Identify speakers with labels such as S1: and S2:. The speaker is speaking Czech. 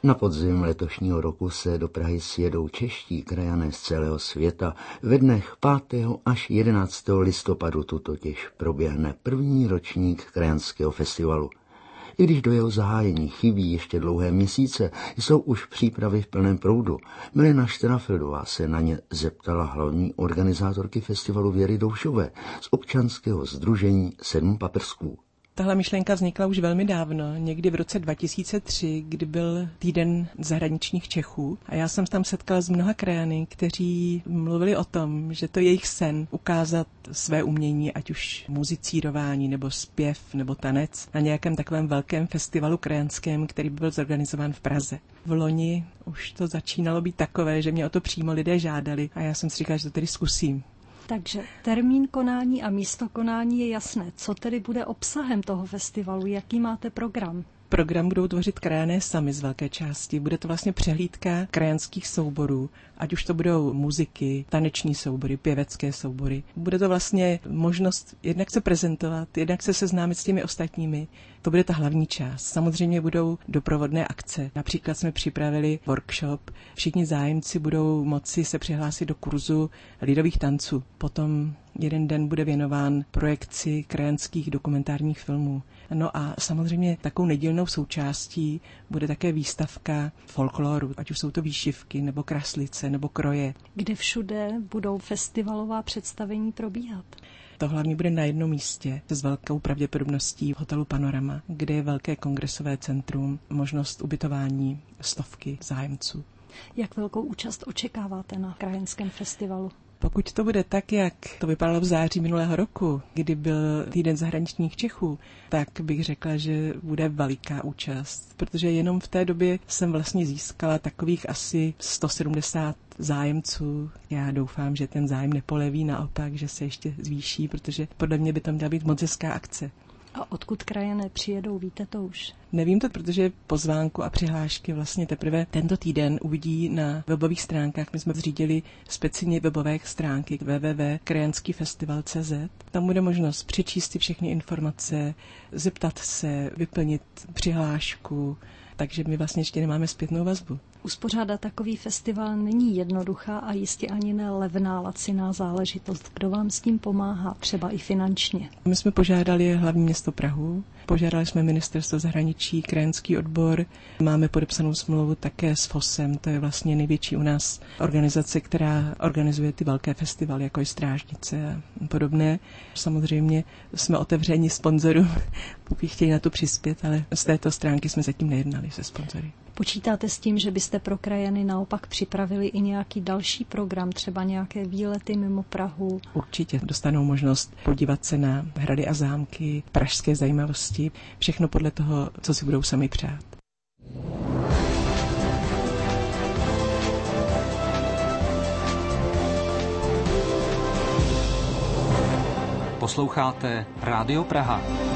S1: Na podzim letošního roku se do Prahy sjedou čeští krajané z celého světa. Ve dnech 5. až 11. listopadu tu totiž proběhne první ročník krajanského festivalu. I když do jeho zahájení chybí ještě dlouhé měsíce, jsou už přípravy v plném proudu. Milena Štenafeldová se na ně zeptala hlavní organizátorky festivalu Věry Doušové z občanského sdružení 7 paprsků.
S2: Tahle myšlenka vznikla už velmi dávno, někdy v roce 2003, kdy byl týden zahraničních Čechů. A já jsem tam setkala s mnoha krajany, kteří mluvili o tom, že to je jejich sen ukázat své umění, ať už muzicírování, nebo zpěv, nebo tanec, na nějakém takovém velkém festivalu krajanském, který by byl zorganizován v Praze. V loni už to začínalo být takové, že mě o to přímo lidé žádali a já jsem si říkala, že to tedy zkusím.
S3: Takže termín konání a místo konání je jasné. Co tedy bude obsahem toho festivalu? Jaký máte program?
S2: Program budou tvořit krajané sami z velké části. Bude to vlastně přehlídka krajanských souborů, ať už to budou muziky, taneční soubory, pěvecké soubory. Bude to vlastně možnost jednak se prezentovat, jednak se seznámit s těmi ostatními. To bude ta hlavní část. Samozřejmě budou doprovodné akce. Například jsme připravili workshop. Všichni zájemci budou moci se přihlásit do kurzu lidových tanců. Potom jeden den bude věnován projekci krajanských dokumentárních filmů. No a samozřejmě takovou nedílnou součástí bude také výstavka folkloru, ať už jsou to výšivky, nebo kraslice, nebo kroje.
S3: Kde všude budou festivalová představení probíhat?
S2: To hlavně bude na jednom místě s velkou pravděpodobností v hotelu Panorama, kde je velké kongresové centrum, možnost ubytování stovky zájemců.
S3: Jak velkou účast očekáváte na krajanském festivalu?
S2: Pokud to bude tak, jak to vypadalo v září minulého roku, kdy byl týden zahraničních Čechů, tak bych řekla, že bude veliká účast, protože jenom v té době jsem vlastně získala takových asi 170 zájemců. Já doufám, že ten zájem nepoleví, naopak, že se ještě zvýší, protože podle mě by to měla být moc hezká akce.
S3: A odkud krajané přijedou, víte to už?
S2: Nevím to, protože pozvánku a přihlášky vlastně teprve tento týden uvidí na webových stránkách. My jsme zřídili speciálně webové stránky www.krajanskifestival.cz. Tam bude možnost přečíst si všechny informace, zeptat se, vyplnit přihlášku, takže my vlastně ještě nemáme zpětnou vazbu.
S3: Uspořádat takový festival není jednoduchá a jistě ani ne levná, laciná záležitost. Kdo vám s tím pomáhá, třeba i finančně?
S2: My jsme požádali hlavní město Prahu, požádali jsme ministerstvo zahraničí, krajanský odbor, máme podepsanou smlouvu také s FOSem, to je vlastně největší u nás organizace, která organizuje ty velké festivaly, jako je Strážnice a podobné. Samozřejmě jsme otevřeni sponzorům, pokud chtějí na to přispět, ale z této stránky jsme zatím nejednali se sponzory.
S3: Počítáte s tím, že byste pro krajany naopak připravili i nějaký další program, třeba nějaké výlety mimo Prahu?
S2: Určitě dostanou možnost podívat se na hrady a zámky, pražské zajímavosti, všechno podle toho, co si budou sami přát.
S4: Posloucháte Rádio Praha.